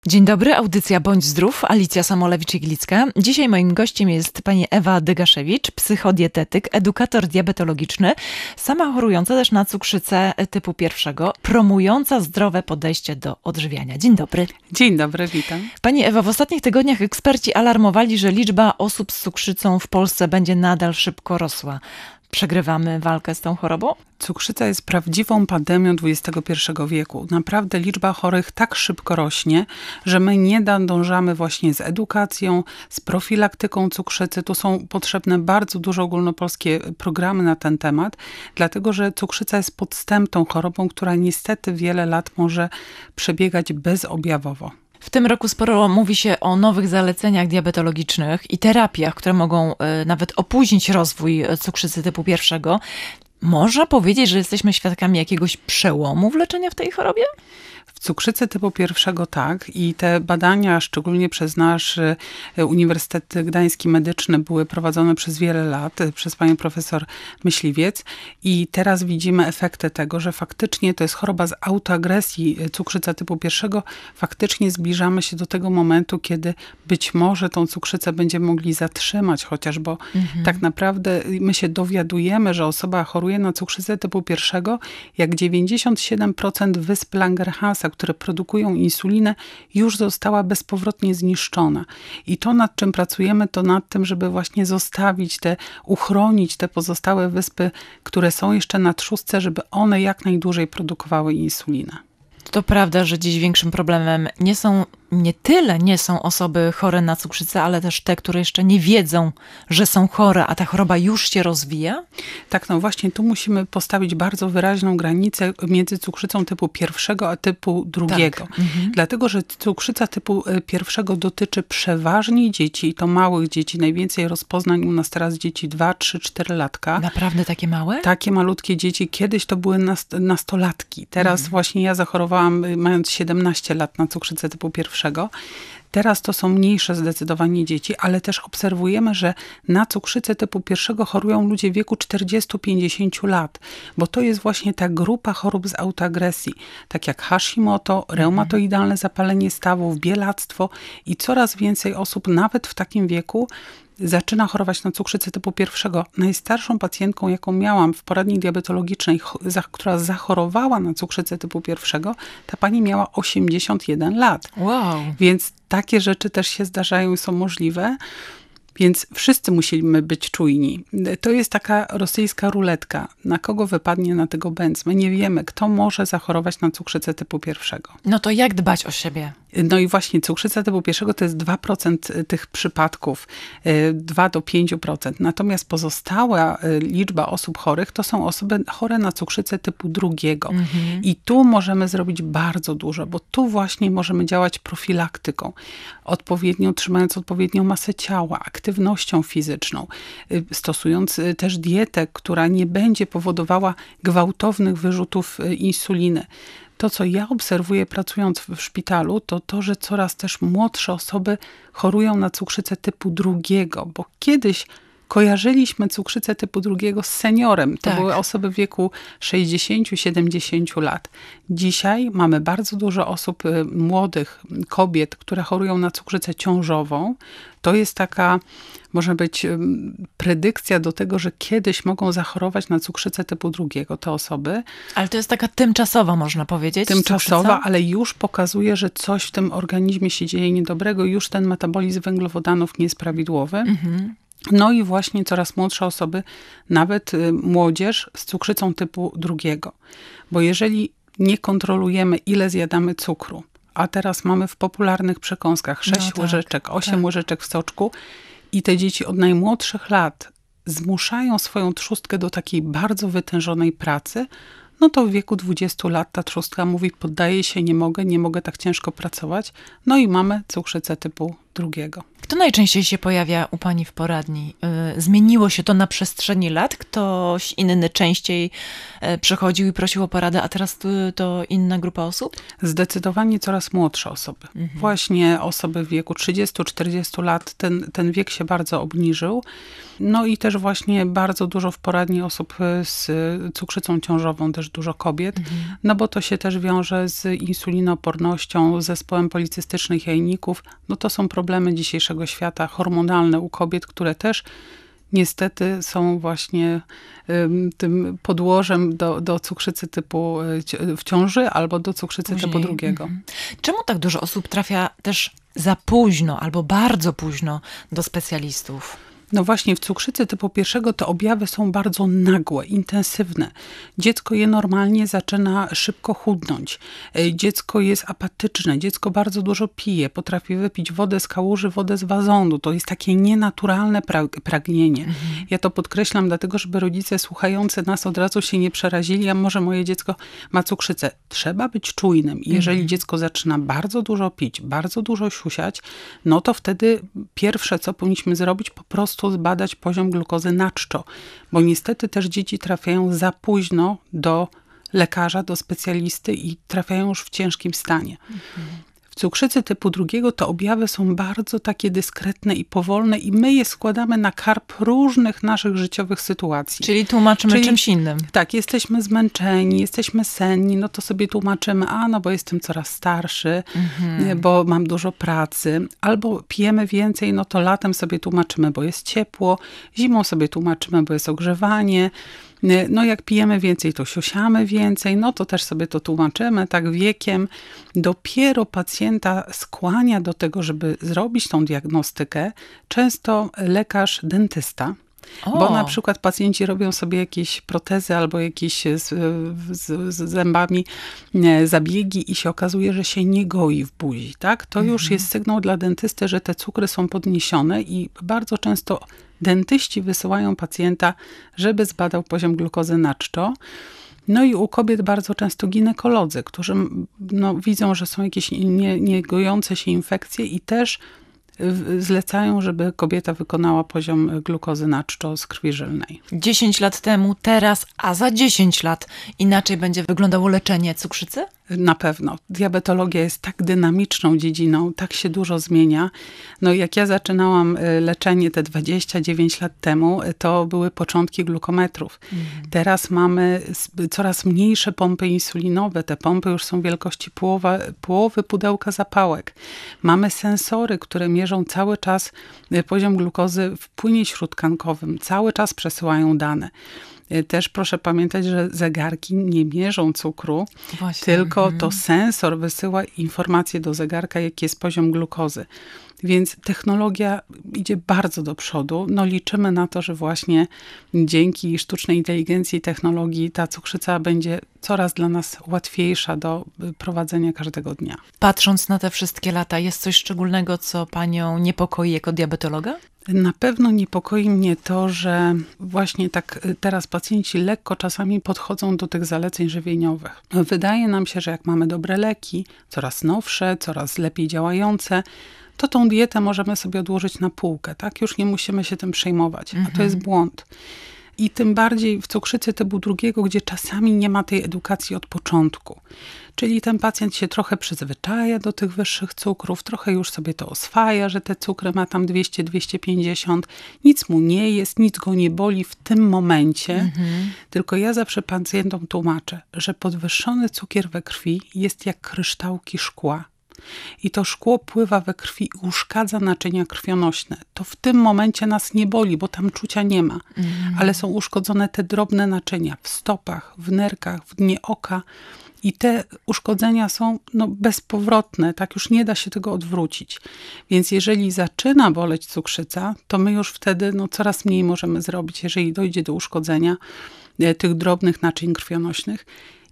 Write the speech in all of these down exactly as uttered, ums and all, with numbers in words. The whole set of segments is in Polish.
Dzień dobry, audycja Bądź Zdrów, Alicja Samolewicz-Iglicka. Dzisiaj moim gościem jest pani Ewa Dygaszewicz, psychodietetyk, edukator diabetologiczny, sama chorująca też na cukrzycę typu pierwszego, promująca zdrowe podejście do odżywiania. Dzień dobry. Dzień dobry, witam. Pani Ewa, w ostatnich tygodniach eksperci alarmowali, że liczba osób z cukrzycą w Polsce będzie nadal szybko rosła. Przegrywamy walkę z tą chorobą? Cukrzyca jest prawdziwą pandemią dwudziestego pierwszego wieku. Naprawdę liczba chorych tak szybko rośnie, że my nie nadążamy właśnie z edukacją, z profilaktyką cukrzycy. Tu są potrzebne bardzo duże ogólnopolskie programy na ten temat, dlatego że cukrzyca jest podstępną chorobą, która niestety wiele lat może przebiegać bezobjawowo. W tym roku sporo mówi się o nowych zaleceniach diabetologicznych i terapiach, które mogą y, nawet opóźnić rozwój cukrzycy typu pierwszego. Można powiedzieć, że jesteśmy świadkami jakiegoś przełomu w leczeniu w tej chorobie? W cukrzycy typu pierwszego tak i te badania, szczególnie przez nasz Uniwersytet Gdański Medyczny, były prowadzone przez wiele lat, przez panią profesor Myśliwiec i teraz widzimy efekty tego, że faktycznie to jest choroba z autoagresji, cukrzyca typu pierwszego. Faktycznie zbliżamy się do tego momentu, kiedy być może tą cukrzycę będziemy mogli zatrzymać chociaż, bo mhm. tak naprawdę my się dowiadujemy, że osoba choruje na cukrzycę typu pierwszego, jak dziewięćdziesiąt siedem procent wysp Langerhansa, które produkują insulinę, już została bezpowrotnie zniszczona. I to, nad czym pracujemy, to nad tym, żeby właśnie zostawić te, uchronić te pozostałe wyspy, które są jeszcze na trzustce, żeby one jak najdłużej produkowały insulinę. To prawda, że dziś większym problemem nie są, nie tyle nie są osoby chore na cukrzycę, ale też te, które jeszcze nie wiedzą, że są chore, a ta choroba już się rozwija? Tak, no właśnie tu musimy postawić bardzo wyraźną granicę między cukrzycą typu pierwszego a typu drugiego. Tak. Mhm. Dlatego, że cukrzyca typu pierwszego dotyczy przeważnie dzieci, i to małych dzieci. Najwięcej rozpoznań u nas teraz dzieci dwa, trzy, cztery latka. Naprawdę takie małe? Takie malutkie dzieci. Kiedyś to były nast- nastolatki. Teraz mhm. właśnie ja zachorowałam mając siedemnaście lat na cukrzycę typu pierwszego. Teraz to są mniejsze zdecydowanie dzieci, ale też obserwujemy, że na cukrzycę typu pierwszego chorują ludzie w wieku czterdzieści do pięćdziesięciu lat, bo to jest właśnie ta grupa chorób z autoagresji, tak jak Hashimoto, reumatoidalne zapalenie stawów, bielactwo i coraz więcej osób nawet w takim wieku zaczyna chorować na cukrzycę typu pierwszego. Najstarszą pacjentką, jaką miałam w poradni diabetologicznej, która zachorowała na cukrzycę typu pierwszego, ta pani miała osiemdziesiąt jeden lat. Wow. Więc takie rzeczy też się zdarzają i są możliwe. Więc wszyscy musimy być czujni. To jest taka rosyjska ruletka. Na kogo wypadnie, na tego bęc. My nie wiemy, kto może zachorować na cukrzycę typu pierwszego. No to jak dbać o siebie? No i właśnie cukrzyca typu pierwszego to jest dwa procent tych przypadków, dwa do pięciu procent. Natomiast pozostała liczba osób chorych to są osoby chore na cukrzycę typu drugiego. Mhm. I tu możemy zrobić bardzo dużo, bo tu właśnie możemy działać profilaktyką. Odpowiednio, trzymając odpowiednią masę ciała, aktywnością fizyczną, stosując też dietę, która nie będzie powodowała gwałtownych wyrzutów insuliny. To, co ja obserwuję pracując w szpitalu, to to, że coraz też młodsze osoby chorują na cukrzycę typu drugiego, bo kiedyś kojarzyliśmy cukrzycę typu drugiego z seniorem. To tak. były osoby w wieku sześćdziesięciu do siedemdziesięciu lat. Dzisiaj mamy bardzo dużo osób młodych, kobiet, które chorują na cukrzycę ciążową. To jest taka, może być predykcja do tego, że kiedyś mogą zachorować na cukrzycę typu drugiego te osoby. Ale to jest taka tymczasowa, można powiedzieć. Tymczasowa, cukrzyca? Ale już pokazuje, że coś w tym organizmie się dzieje niedobrego. Już ten metabolizm węglowodanów nie jest prawidłowy. Mhm. No i właśnie coraz młodsze osoby, nawet młodzież z cukrzycą typu drugiego. Bo jeżeli nie kontrolujemy, ile zjadamy cukru, a teraz mamy w popularnych przekąskach sześć no tak, łyżeczek, osiem tak. łyżeczek w soczku i te dzieci od najmłodszych lat zmuszają swoją trzustkę do takiej bardzo wytężonej pracy, no to w wieku dwudziestu lat ta trzustka mówi, poddaję się, nie mogę, nie mogę tak ciężko pracować. No i mamy cukrzycę typu drugiego. Kto najczęściej się pojawia u pani w poradni? Zmieniło się to na przestrzeni lat? Ktoś inny częściej przychodził i prosił o poradę, a teraz to inna grupa osób? Zdecydowanie coraz młodsze osoby. Mhm. Właśnie osoby w wieku trzydziestu czterdziestu lat, ten, ten wiek się bardzo obniżył. No i też właśnie bardzo dużo w poradni osób z cukrzycą ciążową, też dużo kobiet, mhm. no bo to się też wiąże z insulinoopornością, z zespołem policystycznych jajników. No to są problemy dzisiejszego świata, hormonalne u kobiet, które też niestety są właśnie um, tym podłożem do, do cukrzycy typu w ciąży albo do cukrzycy Później. typu drugiego. Mhm. Czemu tak dużo osób trafia też za późno albo bardzo późno do specjalistów? No właśnie w cukrzycy typu pierwszego te objawy są bardzo nagłe, intensywne. Dziecko je normalnie zaczyna szybko chudnąć. Dziecko jest apatyczne, dziecko bardzo dużo pije, potrafi wypić wodę z kałuży, wodę z wazonu. To jest takie nienaturalne pra- pragnienie. Mhm. Ja to podkreślam dlatego, żeby rodzice słuchający nas od razu się nie przerazili, a może moje dziecko ma cukrzycę. Trzeba być czujnym. I jeżeli mhm. dziecko zaczyna bardzo dużo pić, bardzo dużo siusiać, no to wtedy pierwsze, co powinniśmy zrobić, po prostu zbadać poziom glukozy na czczo, bo niestety też dzieci trafiają za późno do lekarza, do specjalisty i trafiają już w ciężkim stanie. Mhm. W cukrzycy typu drugiego te objawy są bardzo takie dyskretne i powolne i my je składamy na karb różnych naszych życiowych sytuacji. Czyli tłumaczymy Czyli, czymś innym. Tak, jesteśmy zmęczeni, jesteśmy senni, no to sobie tłumaczymy, a no bo jestem coraz starszy, mhm. bo mam dużo pracy, albo pijemy więcej, no to latem sobie tłumaczymy, bo jest ciepło, zimą sobie tłumaczymy, bo jest ogrzewanie. No jak pijemy więcej, to siusiamy więcej, no to też sobie to tłumaczymy, tak wiekiem. Dopiero pacjenta skłania do tego, żeby zrobić tą diagnostykę, często lekarz dentysta. O. Bo na przykład pacjenci robią sobie jakieś protezy albo jakieś z, z, z zębami zabiegi i się okazuje, że się nie goi w buzi, tak? To mhm. już jest sygnał dla dentysty, że te cukry są podniesione i bardzo często dentyści wysyłają pacjenta, żeby zbadał poziom glukozy na czczo. No i u kobiet bardzo często ginekolodzy, którzy no, widzą, że są jakieś nie, niegojące się infekcje i też zlecają, żeby kobieta wykonała poziom glukozy na czczo z krwi żylnej. dziesięć lat temu, teraz, a za dziesięć lat inaczej będzie wyglądało leczenie cukrzycy? Na pewno. Diabetologia jest tak dynamiczną dziedziną, tak się dużo zmienia. No jak ja zaczynałam leczenie te dwadzieścia dziewięć lat temu, to były początki glukometrów. Mhm. Teraz mamy coraz mniejsze pompy insulinowe. Te pompy już są wielkości połowa, połowy pudełka zapałek. Mamy sensory, które mierzą cały czas poziom glukozy w płynie śródtkankowym. Cały czas przesyłają dane. Też proszę pamiętać, że zegarki nie mierzą cukru, Właśnie. tylko mhm. to sensor wysyła informację do zegarka, jaki jest poziom glukozy. Więc technologia idzie bardzo do przodu. No liczymy na to, że właśnie dzięki sztucznej inteligencji i technologii ta cukrzyca będzie coraz dla nas łatwiejsza do prowadzenia każdego dnia. Patrząc na te wszystkie lata, jest coś szczególnego, co panią niepokoi jako diabetologa? Na pewno niepokoi mnie to, że właśnie tak teraz pacjenci lekko czasami podchodzą do tych zaleceń żywieniowych. Wydaje nam się, że jak mamy dobre leki, coraz nowsze, coraz lepiej działające, to tą dietę możemy sobie odłożyć na półkę, tak? Już nie musimy się tym przejmować, mhm. a to jest błąd. I tym bardziej w cukrzycy typu drugiego, gdzie czasami nie ma tej edukacji od początku. Czyli ten pacjent się trochę przyzwyczaja do tych wyższych cukrów, trochę już sobie to oswaja, że te cukry ma tam dwieście dwieście pięćdziesiąt. Nic mu nie jest, nic go nie boli w tym momencie. Mhm. Tylko ja zawsze pacjentom tłumaczę, że podwyższony cukier we krwi jest jak kryształki szkła. I to szkło pływa we krwi i uszkadza naczynia krwionośne. To w tym momencie nas nie boli, bo tam czucia nie ma. Mm. Ale są uszkodzone te drobne naczynia w stopach, w nerkach, w dnie oka. I te uszkodzenia są no, bezpowrotne, tak już nie da się tego odwrócić. Więc jeżeli zaczyna boleć cukrzyca, to my już wtedy no, coraz mniej możemy zrobić, jeżeli dojdzie do uszkodzenia e, tych drobnych naczyń krwionośnych.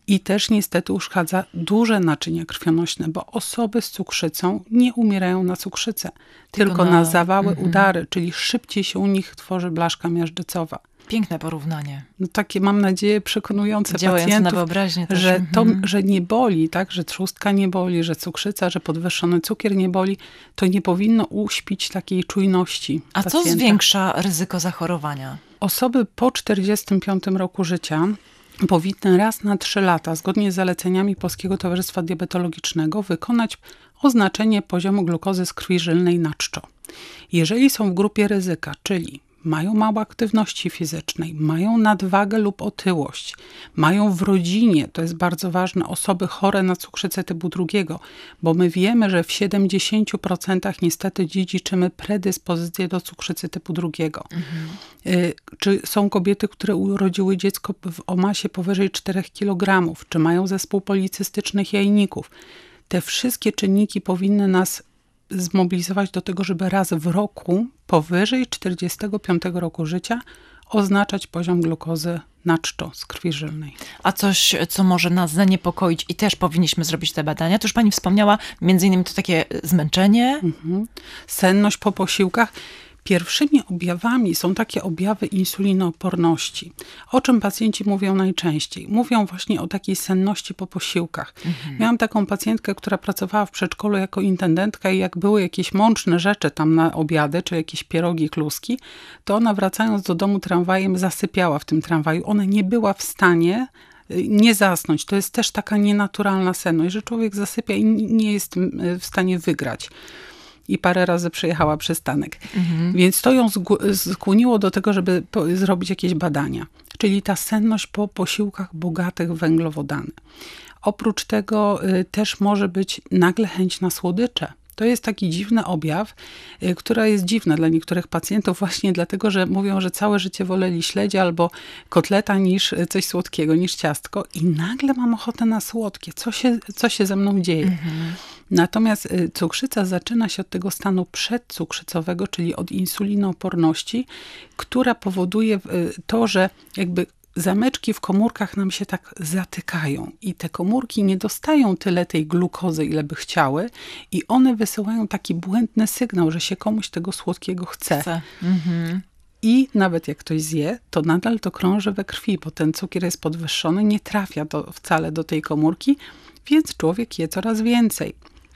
I też niestety uszkadza duże naczynia krwionośne, bo osoby z cukrzycą nie umierają na cukrzycę, tylko, tylko na, na zawały, mm-hmm. udary, czyli szybciej się u nich tworzy blaszka miażdżycowa. Piękne porównanie. No takie, mam nadzieję, przekonujące Działające pacjentów, na wyobraźnię też. że, to, mhm. że nie boli, tak, że trzustka nie boli, że cukrzyca, że podwyższony cukier nie boli, to nie powinno uśpić takiej czujności A pacjenta. co zwiększa ryzyko zachorowania? Osoby po czterdziestym piątym roku życia powinny raz na trzy lata, zgodnie z zaleceniami Polskiego Towarzystwa Diabetologicznego, wykonać oznaczenie poziomu glukozy z krwi żylnej na czczo. Jeżeli są w grupie ryzyka, czyli mają mało aktywności fizycznej, mają nadwagę lub otyłość, mają w rodzinie, to jest bardzo ważne, osoby chore na cukrzycę typu drugiego, bo my wiemy, że w siedemdziesięciu procentach niestety dziedziczymy predyspozycję do cukrzycy typu drugiego. Mhm. Czy są kobiety, które urodziły dziecko o masie powyżej czterech kilogramów, czy mają zespół policystycznych jajników. Te wszystkie czynniki powinny nas zmobilizować do tego, żeby raz w roku powyżej czterdziestego piątego roku życia oznaczać poziom glukozy na czczo z krwi żylnej. A coś, co może nas zaniepokoić i też powinniśmy zrobić te badania, to już pani wspomniała, między innymi to takie zmęczenie. Mhm. Senność po posiłkach. Pierwszymi objawami są takie objawy insulinooporności. O czym pacjenci mówią najczęściej? Mówią właśnie o takiej senności po posiłkach. Mhm. Miałam taką pacjentkę, która pracowała w przedszkolu jako intendentka i jak były jakieś mączne rzeczy tam na obiady, czy jakieś pierogi, kluski, to ona wracając do domu tramwajem zasypiała w tym tramwaju. Ona nie była w stanie nie zasnąć. To jest też taka nienaturalna senność, że człowiek zasypia i nie jest w stanie wygrać. I parę razy przejechała przystanek. Mhm. Więc to ją skłoniło do tego, żeby zrobić jakieś badania. Czyli ta senność po posiłkach bogatych w węglowodany. Oprócz tego y, też może być nagle chęć na słodycze. To jest taki dziwny objaw, y, która jest dziwna dla niektórych pacjentów właśnie dlatego, że mówią, że całe życie woleli śledzie albo kotleta niż coś słodkiego, niż ciastko. I nagle mam ochotę na słodkie. Co się, co się ze mną dzieje? Mhm. Natomiast cukrzyca zaczyna się od tego stanu przedcukrzycowego, czyli od insulinooporności, która powoduje to, że jakby zameczki w komórkach nam się tak zatykają i te komórki nie dostają tyle tej glukozy, ile by chciały i one wysyłają taki błędny sygnał, że się komuś tego słodkiego chce. chce. Mhm. I nawet jak ktoś zje, to nadal to krąży we krwi, bo ten cukier jest podwyższony, nie trafia to wcale do tej komórki, więc człowiek je coraz więcej.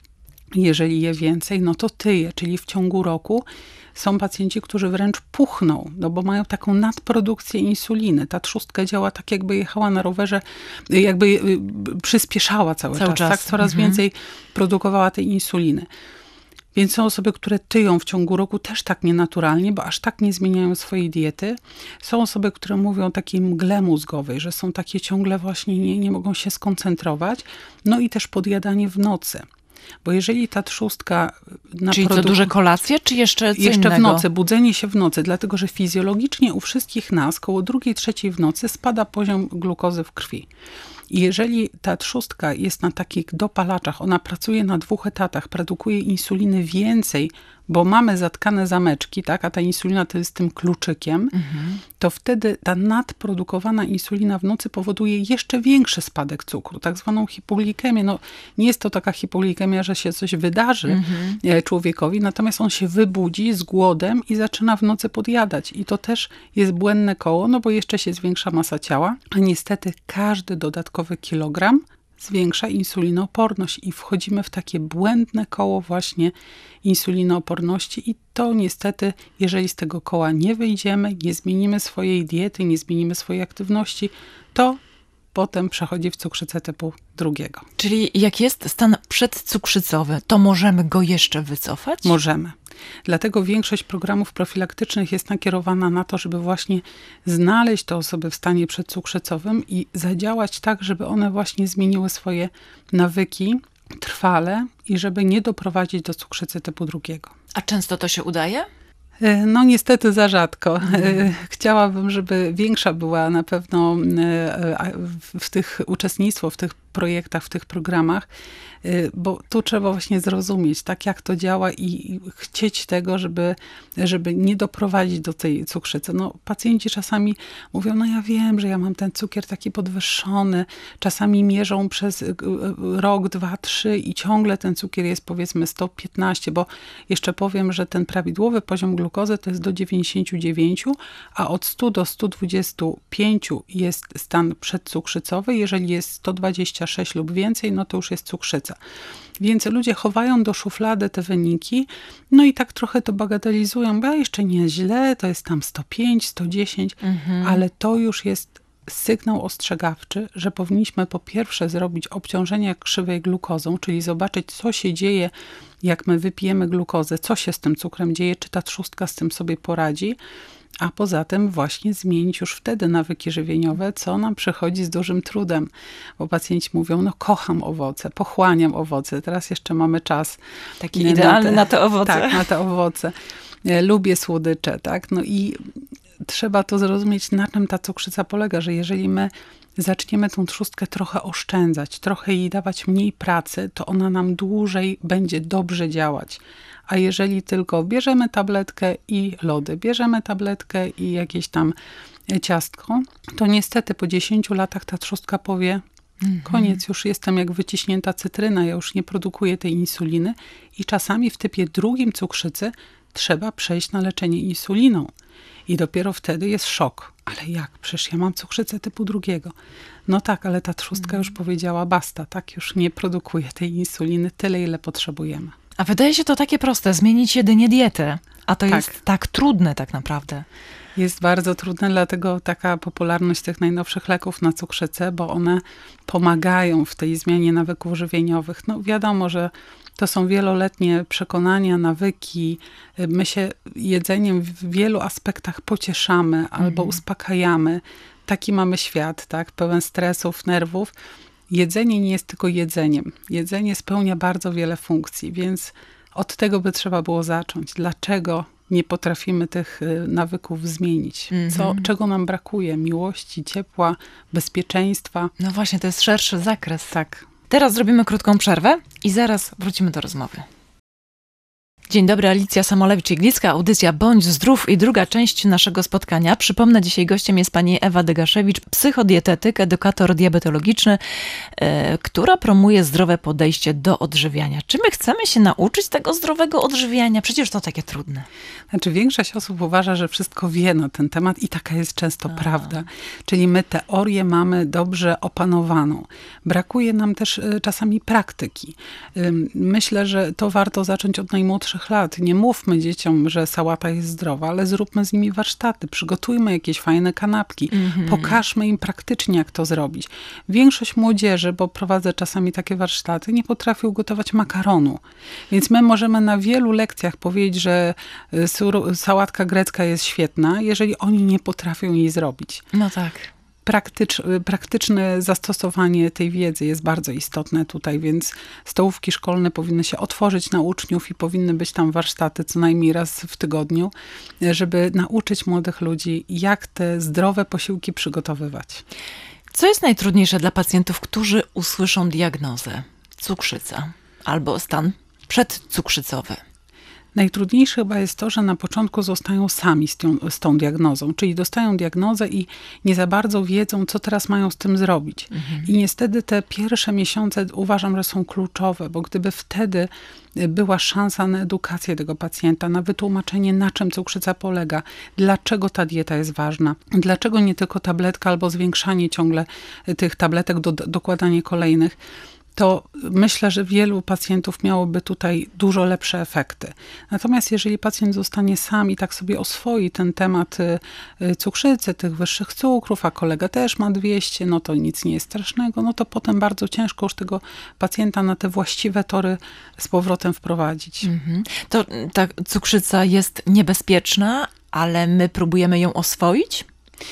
Jeżeli je więcej, no to tyje, czyli w ciągu roku są pacjenci, którzy wręcz puchną, no bo mają taką nadprodukcję insuliny. Ta trzustka działa tak, jakby jechała na rowerze, jakby przyspieszała cały, cały czas, czas. Tak, coraz mhm. więcej produkowała tej insuliny. Więc są osoby, które tyją w ciągu roku też tak nienaturalnie, bo aż tak nie zmieniają swojej diety. Są osoby, które mówią o takiej mgle mózgowej, że są takie ciągle właśnie, nie, nie mogą się skoncentrować. No i też podjadanie w nocy. Bo jeżeli ta trzustka... Czyli to duże kolacje, czy jeszcze co Jeszcze innego? w nocy, budzenie się w nocy, dlatego że fizjologicznie u wszystkich nas koło drugiej, trzeciej w nocy spada poziom glukozy w krwi. I jeżeli ta trzustka jest na takich dopalaczach, ona pracuje na dwóch etatach, produkuje insuliny więcej, bo mamy zatkane zameczki, tak, a ta insulina to jest tym kluczykiem, mhm. to wtedy ta nadprodukowana insulina w nocy powoduje jeszcze większy spadek cukru, tak zwaną hipoglikemię. No, nie jest to taka hipoglikemia, że się coś wydarzy mhm. człowiekowi, natomiast on się wybudzi z głodem i zaczyna w nocy podjadać. I to też jest błędne koło, no bo jeszcze się zwiększa masa ciała, a niestety każdy dodatkowy kilogram zwiększa insulinooporność i wchodzimy w takie błędne koło właśnie insulinooporności i to niestety, jeżeli z tego koła nie wyjdziemy, nie zmienimy swojej diety, nie zmienimy swojej aktywności, to potem przechodzi w cukrzycę typu drugiego. Czyli jak jest stan przedcukrzycowy, to możemy go jeszcze wycofać? Możemy. Dlatego większość programów profilaktycznych jest nakierowana na to, żeby właśnie znaleźć te osoby w stanie przedcukrzycowym i zadziałać tak, żeby one właśnie zmieniły swoje nawyki trwale i żeby nie doprowadzić do cukrzycy typu drugiego. A często to się udaje? No niestety za rzadko. Mhm. Chciałabym, żeby większa była na pewno w tych uczestnictwo w tych projektach, w tych programach, bo tu trzeba właśnie zrozumieć, tak jak to działa i chcieć tego, żeby, żeby nie doprowadzić do tej cukrzycy. No, pacjenci czasami mówią, no ja wiem, że ja mam ten cukier taki podwyższony, czasami mierzą przez rok, dwa, trzy i ciągle ten cukier jest powiedzmy sto piętnaście, bo jeszcze powiem, że ten prawidłowy poziom glukozy to jest do dziewięćdziesiąt dziewięć, a od stu do stu dwudziestu pięciu jest stan przedcukrzycowy. Jeżeli jest sto dwadzieścia sześć lub więcej, no to już jest cukrzyca. Więc ludzie chowają do szuflady te wyniki, no i tak trochę to bagatelizują, bo jeszcze nie źle, to jest tam sto pięć, sto dziesięć, mhm. ale to już jest sygnał ostrzegawczy, że powinniśmy po pierwsze zrobić obciążenie krzywej glukozą, czyli zobaczyć, co się dzieje, jak my wypijemy glukozę, co się z tym cukrem dzieje, czy ta trzustka z tym sobie poradzi, a poza tym właśnie zmienić już wtedy nawyki żywieniowe, co nam przychodzi z dużym trudem, bo pacjenci mówią, no kocham owoce, pochłaniam owoce, teraz jeszcze mamy czas. Taki idealny na te, na te owoce. Tak, na te owoce. Lubię słodycze, tak, no i trzeba to zrozumieć, na czym ta cukrzyca polega, że jeżeli my zaczniemy tą trzustkę trochę oszczędzać, trochę jej dawać mniej pracy, to ona nam dłużej będzie dobrze działać. A jeżeli tylko bierzemy tabletkę i lody, bierzemy tabletkę i jakieś tam ciastko, to niestety po dziesięciu latach ta trzustka powie, mhm. koniec, już jestem jak wyciśnięta cytryna, ja już nie produkuję tej insuliny i czasami w typie drugim cukrzycy trzeba przejść na leczenie insuliną. I dopiero wtedy jest szok. Ale jak? Przecież ja mam cukrzycę typu drugiego. No tak, ale ta trzustka już powiedziała basta, tak? Już nie produkuje tej insuliny tyle, ile potrzebujemy. A wydaje się to takie proste, zmienić jedynie dietę. A to tak. jest tak trudne tak naprawdę. Jest bardzo trudne, dlatego taka popularność tych najnowszych leków na cukrzycę, bo one pomagają w tej zmianie nawyków żywieniowych. No wiadomo, że to są wieloletnie przekonania, nawyki. My się jedzeniem w wielu aspektach pocieszamy albo mhm. uspokajamy. Taki mamy świat, tak? Pełen stresów, nerwów. Jedzenie nie jest tylko jedzeniem. Jedzenie spełnia bardzo wiele funkcji, więc od tego by trzeba było zacząć. Dlaczego nie potrafimy tych nawyków zmienić? Co, mm-hmm. czego nam brakuje? Miłości, ciepła, bezpieczeństwa. No właśnie, to jest szerszy zakres. Tak. Teraz zrobimy krótką przerwę i zaraz wrócimy do rozmowy. Dzień dobry, Alicja Samolewicz-Iglicka, audycja Bądź Zdrów i druga część naszego spotkania. Przypomnę, dzisiaj gościem jest pani Ewa Dygaszewicz, psychodietetyk, edukator diabetologiczny, yy, która promuje zdrowe podejście do odżywiania. Czy my chcemy się nauczyć tego zdrowego odżywiania? Przecież to takie trudne. Znaczy, większość osób uważa, że wszystko wie na ten temat i taka jest często A. prawda. Czyli my teorię mamy dobrze opanowaną. Brakuje nam też y, czasami praktyki. Y, myślę, że to warto zacząć od najmłodszych lat. Nie mówmy dzieciom, że sałata jest zdrowa, ale zróbmy z nimi warsztaty, przygotujmy jakieś fajne kanapki, mm-hmm. pokażmy im praktycznie, jak to zrobić. Większość młodzieży, bo prowadzę czasami takie warsztaty, nie potrafi ugotować makaronu. Więc my możemy na wielu lekcjach powiedzieć, że sałatka grecka jest świetna, jeżeli oni nie potrafią jej zrobić. No tak. Praktycz, praktyczne zastosowanie tej wiedzy jest bardzo istotne tutaj, więc stołówki szkolne powinny się otworzyć na uczniów i powinny być tam warsztaty co najmniej raz w tygodniu, żeby nauczyć młodych ludzi, jak te zdrowe posiłki przygotowywać. Co jest najtrudniejsze dla pacjentów, którzy usłyszą diagnozę cukrzyca albo stan przedcukrzycowy? Najtrudniejsze chyba jest to, że na początku zostają sami z tą, z tą diagnozą, czyli dostają diagnozę i nie za bardzo wiedzą, co teraz mają z tym zrobić. Mhm. I niestety te pierwsze miesiące uważam, że są kluczowe, bo gdyby wtedy była szansa na edukację tego pacjenta, na wytłumaczenie, na czym cukrzyca polega, dlaczego ta dieta jest ważna, dlaczego nie tylko tabletka albo zwiększanie ciągle tych tabletek, do, dokładanie kolejnych, to myślę, że wielu pacjentów miałoby tutaj dużo lepsze efekty. Natomiast jeżeli pacjent zostanie sam i tak sobie oswoi ten temat cukrzycy, tych wyższych cukrów, a kolega też ma dwieście, no to nic nie jest strasznego, no to potem bardzo ciężko już tego pacjenta na te właściwe tory z powrotem wprowadzić. Mhm. To ta cukrzyca jest niebezpieczna, ale my próbujemy ją oswoić?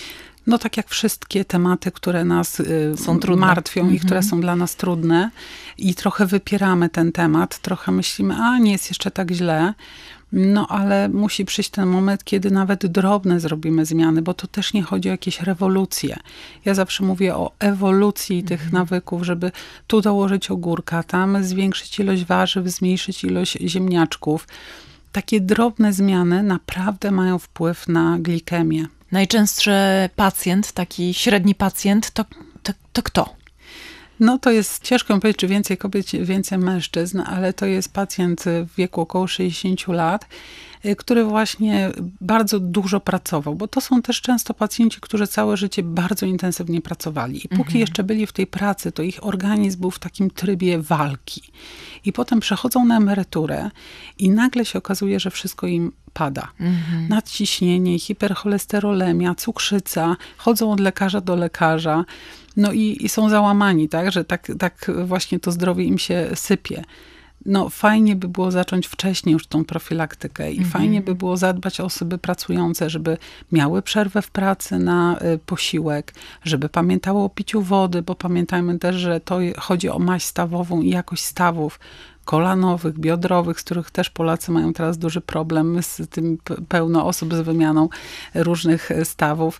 No tak jak wszystkie tematy, które nas y, są trudne. martwią mm-hmm. i które są dla nas trudne i trochę wypieramy ten temat, trochę myślimy, a nie jest jeszcze tak źle, No ale musi przyjść ten moment, kiedy nawet drobne zrobimy zmiany, bo to też nie chodzi o jakieś rewolucje. Ja zawsze mówię o ewolucji mhm. tych nawyków, żeby tu dołożyć ogórka, tam zwiększyć ilość warzyw, zmniejszyć ilość ziemniaczków. Takie drobne zmiany naprawdę mają wpływ na glikemię. Najczęstszy pacjent, taki średni pacjent, to, to, to kto? No to jest, ciężko mi powiedzieć, czy więcej kobiet, więcej mężczyzn, ale to jest pacjent w wieku około sześćdziesięciu lat, który właśnie bardzo dużo pracował, bo to są też często pacjenci, którzy całe życie bardzo intensywnie pracowali. I póki mhm. jeszcze byli w tej pracy, to ich organizm był w takim trybie walki. I potem przechodzą na emeryturę i nagle się okazuje, że wszystko im pada. Mhm. Nadciśnienie, hipercholesterolemia, cukrzyca, chodzą od lekarza do lekarza. No i, i są załamani, tak, że tak, tak właśnie to zdrowie im się sypie. No fajnie by było zacząć wcześniej już tą profilaktykę i mhm. fajnie by było zadbać o osoby pracujące, żeby miały przerwę w pracy na y, posiłek, żeby pamiętały o piciu wody, bo pamiętajmy też, że to chodzi o maść stawową i jakość stawów kolanowych, biodrowych, z których też Polacy mają teraz duży problem, z tym pełno osób z wymianą różnych stawów.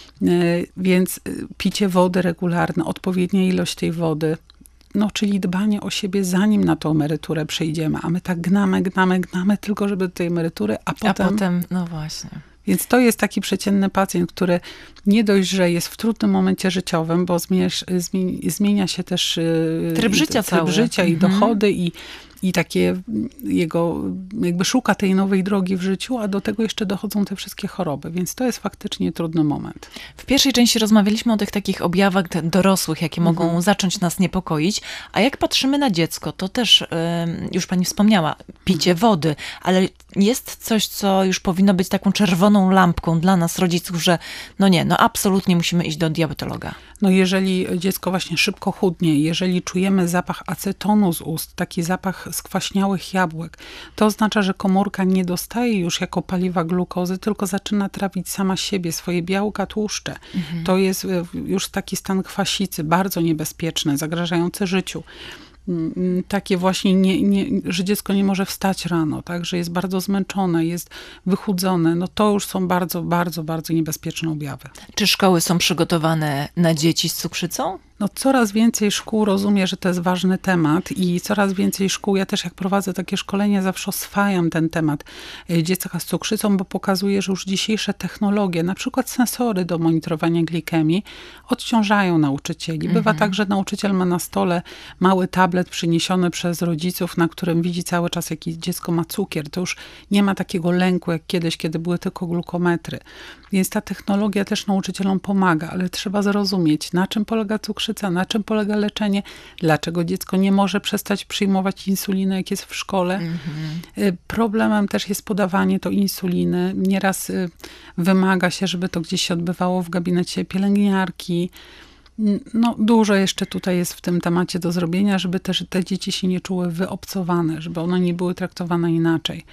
Więc picie wody regularne, odpowiednia ilość tej wody, no czyli dbanie o siebie zanim na tą emeryturę przejdziemy, a my tak gnamy, gnamy, gnamy tylko żeby do tej emerytury, a potem... A potem, no właśnie. Więc to jest taki przeciętny pacjent, który nie dość, że jest w trudnym momencie życiowym, bo zmienia, zmienia się też tryb życia, tryb cały. życia i mhm. dochody i, i takie jego, jakby szuka tej nowej drogi w życiu, a do tego jeszcze dochodzą te wszystkie choroby, więc to jest faktycznie trudny moment. W pierwszej części rozmawialiśmy o tych takich objawach dorosłych, jakie mhm. mogą zacząć nas niepokoić, a jak patrzymy na dziecko, to też, już pani wspomniała, picie mhm. wody, ale jest coś, co już powinno być taką czerwoną lampką dla nas, rodziców, że no nie, no absolutnie musimy iść do diabetologa. No jeżeli dziecko właśnie szybko chudnie, jeżeli czujemy zapach acetonu z ust, taki zapach skwaśniałych jabłek, to oznacza, że komórka nie dostaje już jako paliwa glukozy, tylko zaczyna trawić sama siebie, swoje białka, tłuszcze. Mhm. To jest już taki stan kwasicy, bardzo niebezpieczny, zagrażający życiu. Takie właśnie, nie, nie, że dziecko nie może wstać rano, tak, że jest bardzo zmęczone, jest wychudzone, no to już są bardzo, bardzo, bardzo niebezpieczne objawy. Czy szkoły są przygotowane na dzieci z cukrzycą? No coraz więcej szkół rozumie, że to jest ważny temat i coraz więcej szkół, ja też jak prowadzę takie szkolenia, zawsze oswajam ten temat dziecka z cukrzycą, bo pokazuję, że już dzisiejsze technologie, na przykład sensory do monitorowania glikemii, odciążają nauczycieli. Bywa mhm. tak, że nauczyciel ma na stole mały tablet przyniesiony przez rodziców, na którym widzi cały czas, jaki dziecko ma cukier. To już nie ma takiego lęku, jak kiedyś, kiedy były tylko glukometry. Więc ta technologia też nauczycielom pomaga, ale trzeba zrozumieć, na czym polega cukrzyca, na czym polega leczenie, dlaczego dziecko nie może przestać przyjmować insulinę, jak jest w szkole. Mm-hmm. Problemem też jest podawanie to insuliny. Nieraz wymaga się, żeby to gdzieś się odbywało w gabinecie pielęgniarki. No, dużo jeszcze tutaj jest w tym temacie do zrobienia, żeby też te dzieci się nie czuły wyobcowane, żeby one nie były traktowane inaczej.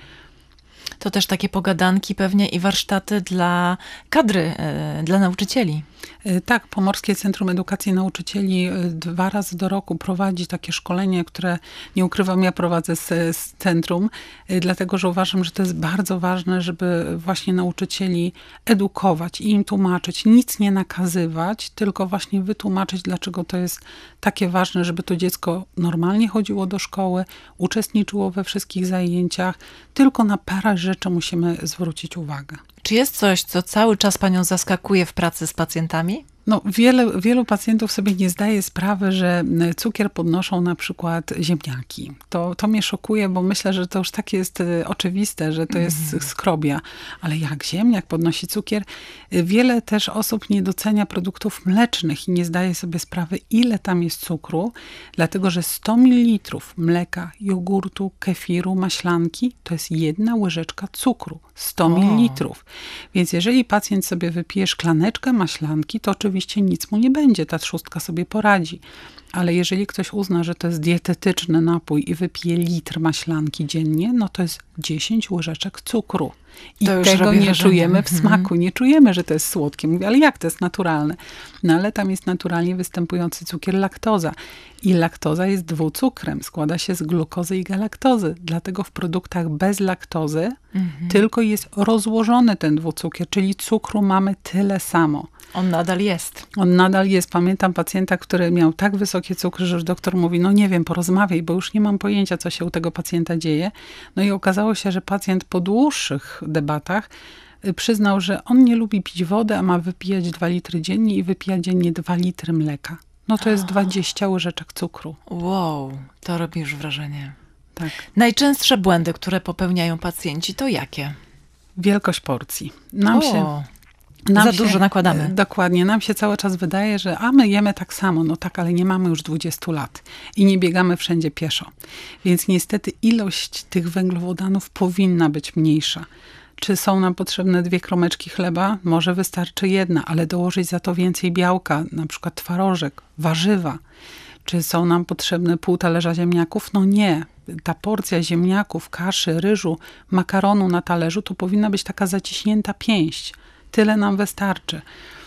To też takie pogadanki pewnie i warsztaty dla kadry, dla nauczycieli. Tak, Pomorskie Centrum Edukacji Nauczycieli dwa razy do roku prowadzi takie szkolenie, które, nie ukrywam, ja prowadzę z, z centrum, dlatego że uważam, że to jest bardzo ważne, żeby właśnie nauczycieli edukować i im tłumaczyć, nic nie nakazywać, tylko właśnie wytłumaczyć, dlaczego to jest takie ważne, żeby to dziecko normalnie chodziło do szkoły, uczestniczyło we wszystkich zajęciach, tylko na parę rzeczy musimy zwrócić uwagę. Czy jest coś, co cały czas panią zaskakuje w pracy z pacjentami? No, wiele, wielu pacjentów sobie nie zdaje sprawy, że cukier podnoszą na przykład ziemniaki. To, to mnie szokuje, bo myślę, że to już tak jest oczywiste, że to jest mm. skrobia. Ale jak ziemniak podnosi cukier? Wiele też osób nie docenia produktów mlecznych i nie zdaje sobie sprawy, ile tam jest cukru, dlatego że sto mililitrów mleka, jogurtu, kefiru, maślanki to jest jedna łyżeczka cukru. sto mililitrów. Więc jeżeli pacjent sobie wypije szklaneczkę maślanki, to oczywiście nic mu nie będzie, ta trzustka sobie poradzi. Ale jeżeli ktoś uzna, że to jest dietetyczny napój i wypije litr maślanki dziennie, no to jest dziesięć łyżeczek cukru. I To już tego robi nie wrażenie. czujemy w Mhm. smaku, nie czujemy, że to jest słodkie. Mówię, ale jak to jest naturalne? No ale tam jest naturalnie występujący cukier laktoza. I laktoza jest dwucukrem, składa się z glukozy i galaktozy. Dlatego w produktach bez laktozy Mhm. tylko jest rozłożony ten dwucukier, czyli cukru mamy tyle samo. On nadal jest. On nadal jest. Pamiętam pacjenta, który miał tak wysokie cukry, że już doktor mówi, no nie wiem, porozmawiaj, bo już nie mam pojęcia, co się u tego pacjenta dzieje. No i okazało się, że pacjent po dłuższych debatach y, przyznał, że on nie lubi pić wody, a ma wypijać dwa litry dziennie i wypija dziennie dwa litry mleka. No to jest dwadzieścia łyżeczek cukru. Wow, to robi już wrażenie. Tak. Najczęstsze błędy, które popełniają pacjenci, to jakie? Wielkość porcji. Nam o, się... za Nam się- dużo nakładamy. Dokładnie. Nam się cały czas wydaje, że a my jemy tak samo. No tak, ale nie mamy już dwudziestu lat i nie biegamy wszędzie pieszo. Więc niestety ilość tych węglowodanów powinna być mniejsza. Czy są nam potrzebne dwie kromeczki chleba? Może wystarczy jedna, ale dołożyć za to więcej białka, na przykład twarożek, warzywa. Czy są nam potrzebne pół talerza ziemniaków? No nie. Ta porcja ziemniaków, kaszy, ryżu, makaronu na talerzu to powinna być taka zaciśnięta pięść. Tyle nam wystarczy.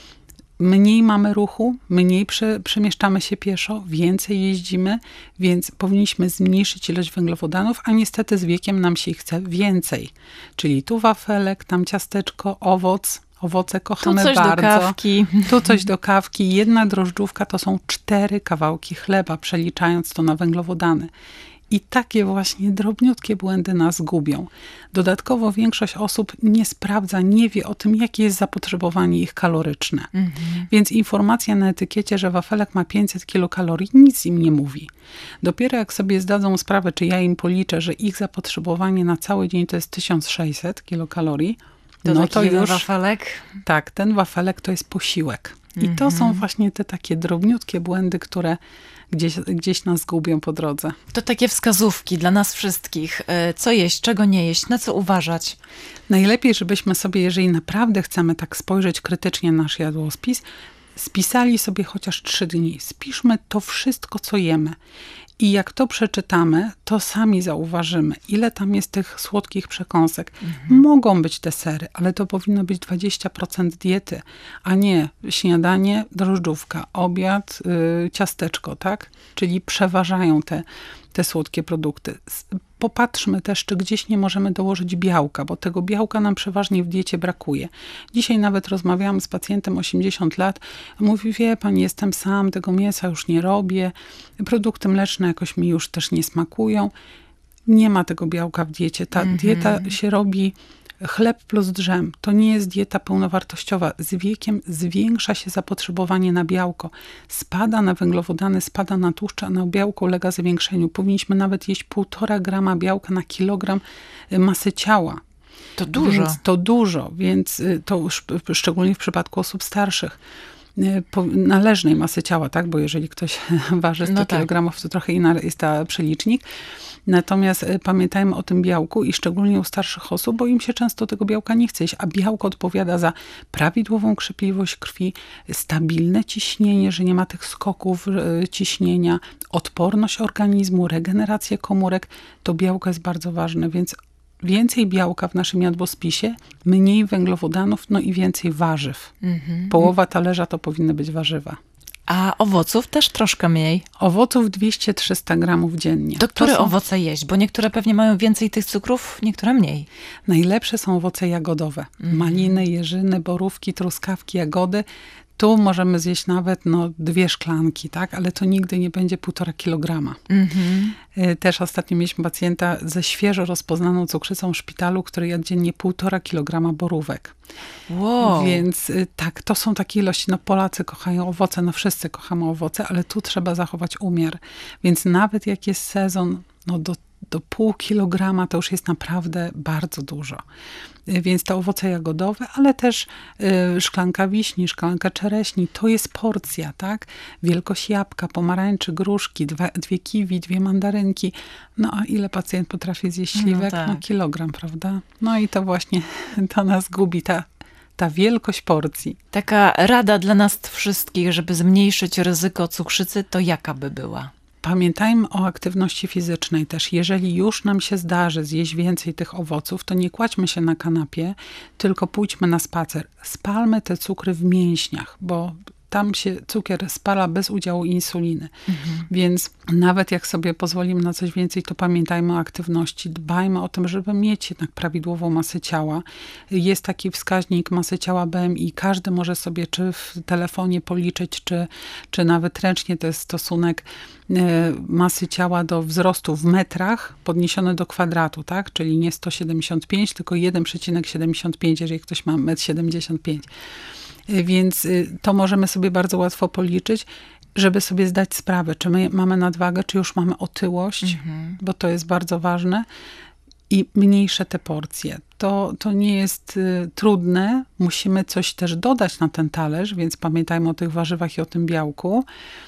Mniej mamy ruchu, mniej prze, przemieszczamy się pieszo, więcej jeździmy, więc powinniśmy zmniejszyć ilość węglowodanów, a niestety z wiekiem nam się ich chce więcej. Czyli tu wafelek, tam ciasteczko, owoc, owoce Tu kochamy coś bardzo. do kawki. Tu coś do kawki. Jedna drożdżówka to są cztery kawałki chleba, przeliczając to na węglowodany. I takie właśnie drobniutkie błędy nas gubią. Dodatkowo większość osób nie sprawdza, nie wie o tym, jakie jest zapotrzebowanie ich kaloryczne. Mhm. Więc informacja na etykiecie, że wafelek ma pięćset kilokalorii, nic im nie mówi. Dopiero jak sobie zdadzą sprawę, czy ja im policzę, że ich zapotrzebowanie na cały dzień to jest tysiąc sześćset kilokalorii, To no taki to jeden już wafelek. tak, ten wafelek to jest posiłek. I to są właśnie te takie drobniutkie błędy, które gdzieś, gdzieś nas gubią po drodze. To takie wskazówki dla nas wszystkich. E, Co jeść, czego nie jeść, na co uważać. Najlepiej, żebyśmy sobie, jeżeli naprawdę chcemy tak spojrzeć krytycznie na nasz jadłospis, spisali sobie chociaż trzy dni. Spiszmy to wszystko, co jemy. I jak to przeczytamy, to sami zauważymy, ile tam jest tych słodkich przekąsek. Mhm. Mogą być desery, ale to powinno być dwadzieścia procent diety, a nie śniadanie, drożdżówka, obiad, yy, ciasteczko, tak? Czyli przeważają te, te słodkie produkty. Popatrzmy też, czy gdzieś nie możemy dołożyć białka, bo tego białka nam przeważnie w diecie brakuje. Dzisiaj nawet rozmawiałam z pacjentem osiemdziesiąt lat. Mówi, wie pani, jestem sam, tego mięsa już nie robię. Produkty mleczne jakoś mi już też nie smakują. Nie ma tego białka w diecie. Ta mm-hmm. dieta się robi chleb plus drzem. To nie jest dieta pełnowartościowa. Z wiekiem zwiększa się zapotrzebowanie na białko. Spada na węglowodany, spada na tłuszcze, a na białko ulega zwiększeniu. Powinniśmy nawet jeść półtora grama białka na kilogram masy ciała. To dużo. Więc to dużo, więc to już szczególnie w przypadku osób starszych. Należnej masy ciała, tak? Bo jeżeli ktoś waży sto no tak. kilogramów, to trochę inny jest ta przelicznik. Natomiast pamiętajmy o tym białku i szczególnie u starszych osób, bo im się często tego białka nie chce jeść, a białko odpowiada za prawidłową krzepliwość krwi, stabilne ciśnienie, że nie ma tych skoków ciśnienia, odporność organizmu, regenerację komórek. To białko jest bardzo ważne, więc więcej białka w naszym jadłospisie, mniej węglowodanów, no i więcej warzyw. Mm-hmm. Połowa talerza to powinny być warzywa. A owoców też troszkę mniej. Owoców dwieście do trzystu gramów dziennie. To które to są... owoce jeść? Bo niektóre pewnie mają więcej tych cukrów, niektóre mniej. Najlepsze są owoce jagodowe. Mm. Maliny, jeżyny, borówki, truskawki, jagody. Tu możemy zjeść nawet no, dwie szklanki, tak? Ale to nigdy nie będzie półtora kilograma. Mm-hmm. Też ostatnio mieliśmy pacjenta ze świeżo rozpoznaną cukrzycą w szpitalu, który jadł dziennie półtora kilograma borówek. Wow. Więc tak, to są takie ilości. No Polacy kochają owoce, no wszyscy kochamy owoce, ale tu trzeba zachować umiar. Więc nawet jak jest sezon, no do do pół kilograma to już jest naprawdę bardzo dużo. Więc te owoce jagodowe, ale też y, szklanka wiśni, szklanka czereśni, to jest porcja, tak? Wielkość jabłka, pomarańczy, gruszki, dwa, dwie kiwi, dwie mandarynki. No a ile pacjent potrafi zjeść śliwek? No, tak. no kilogram, prawda? No i to właśnie to nas gubi, ta, ta wielkość porcji. Taka rada dla nas wszystkich, żeby zmniejszyć ryzyko cukrzycy, to jaka by była? Pamiętajmy o aktywności fizycznej też. Jeżeli już nam się zdarzy zjeść więcej tych owoców, to nie kładźmy się na kanapie, tylko pójdźmy na spacer. Spalmy te cukry w mięśniach, bo tam się cukier spala bez udziału insuliny. Mhm. Więc nawet jak sobie pozwolimy na coś więcej, to pamiętajmy o aktywności. Dbajmy o tym, żeby mieć jednak prawidłową masę ciała. Jest taki wskaźnik masy ciała B M I. Każdy może sobie czy w telefonie policzyć, czy, czy nawet ręcznie. To jest stosunek masy ciała do wzrostu w metrach podniesiony do kwadratu, tak? Czyli nie sto siedemdziesiąt pięć, tylko jeden przecinek siedemdziesiąt pięć, jeżeli ktoś ma metr siedemdziesiąt pięć. Więc to możemy sobie bardzo łatwo policzyć, żeby sobie zdać sprawę, czy my mamy nadwagę, czy już mamy otyłość, mhm. bo to jest bardzo ważne. I mniejsze te porcje. To, to nie jest y, trudne. Musimy coś też dodać na ten talerz, więc pamiętajmy o tych warzywach i o tym białku.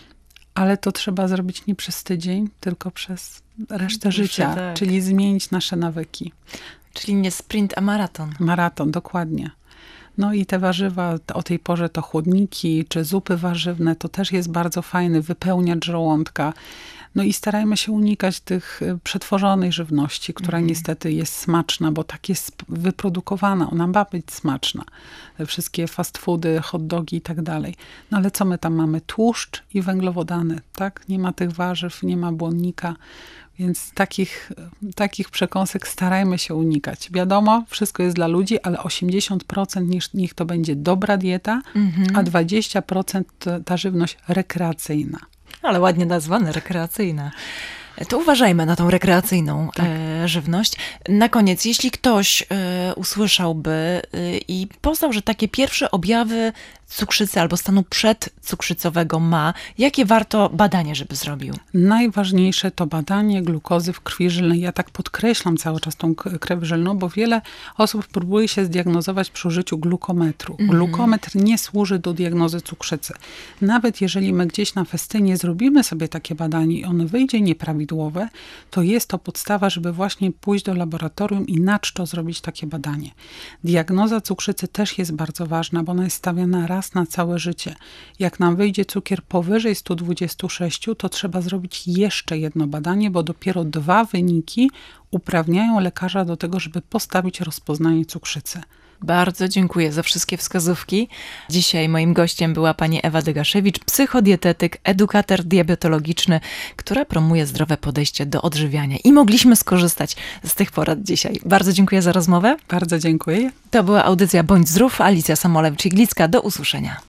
Ale to trzeba zrobić nie przez tydzień, tylko przez resztę Jeszcze życia. Tak. Czyli zmienić nasze nawyki. Czyli nie sprint, a maraton. Maraton, dokładnie. No i te warzywa, o tej porze to chłodniki czy zupy warzywne, to też jest bardzo fajny wypełniacz żołądka. No i starajmy się unikać tych przetworzonej żywności, która mm. niestety jest smaczna, bo tak jest wyprodukowana. Ona ma być smaczna. Wszystkie fast foody, hot dogi i tak dalej. No ale co my tam mamy? Tłuszcz i węglowodany, tak? Nie ma tych warzyw, nie ma błonnika. Więc takich, takich przekąsek starajmy się unikać. Wiadomo, wszystko jest dla ludzi, ale osiemdziesiąt procent niech, niech to będzie dobra dieta, mm-hmm. a dwadzieścia procent ta żywność rekreacyjna. Ale ładnie nazwane, rekreacyjna. To uważajmy na tą rekreacyjną tak. e, żywność. Na koniec, jeśli ktoś e, usłyszałby e, i poznał, że takie pierwsze objawy cukrzycy albo stanu przedcukrzycowego ma, jakie warto badanie, żeby zrobił? Najważniejsze to badanie glukozy w krwi żylnej. Ja tak podkreślam cały czas tą krew żylną, bo wiele osób próbuje się zdiagnozować przy użyciu glukometru. Mm. Glukometr nie służy do diagnozy cukrzycy. Nawet jeżeli my gdzieś na festynie zrobimy sobie takie badanie i ono wyjdzie nieprawidłowe, to jest to podstawa, żeby właśnie pójść do laboratorium i na czczo zrobić takie badanie. Diagnoza cukrzycy też jest bardzo ważna, bo ona jest stawiana raz na całe życie. Jak nam wyjdzie cukier powyżej sto dwadzieścia sześć, to trzeba zrobić jeszcze jedno badanie, bo dopiero dwa wyniki uprawniają lekarza do tego, żeby postawić rozpoznanie cukrzycy. Bardzo dziękuję za wszystkie wskazówki. Dzisiaj moim gościem była pani Ewa Dygaszewicz, psychodietetyk, edukator diabetologiczny, która promuje zdrowe podejście do odżywiania. I mogliśmy skorzystać z tych porad dzisiaj. Bardzo dziękuję za rozmowę. Bardzo dziękuję. To była audycja Bądź Zdrów. Alicja Samolewicz-Iglicka. Do usłyszenia.